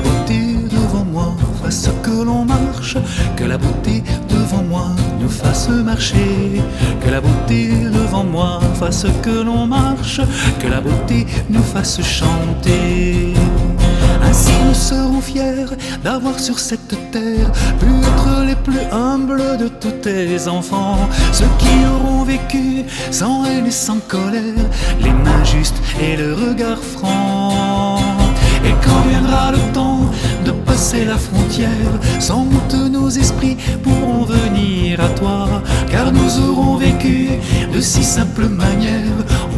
beauté devant moi fasse que l'on marche, que la beauté devant moi nous fasse marcher, que la beauté devant moi fasse que l'on marche, que la beauté nous fasse chanter. Ainsi nous serons fiers d'avoir sur cette terre pu être les plus humbles de tous tes enfants, ceux qui auront vécu sans haine et sans colère, les mains justes et le regard franc. Et quand viendra le temps de passer la frontière, sans honte nos esprits pourront venir à toi, car nous aurons vécu de si simples manières.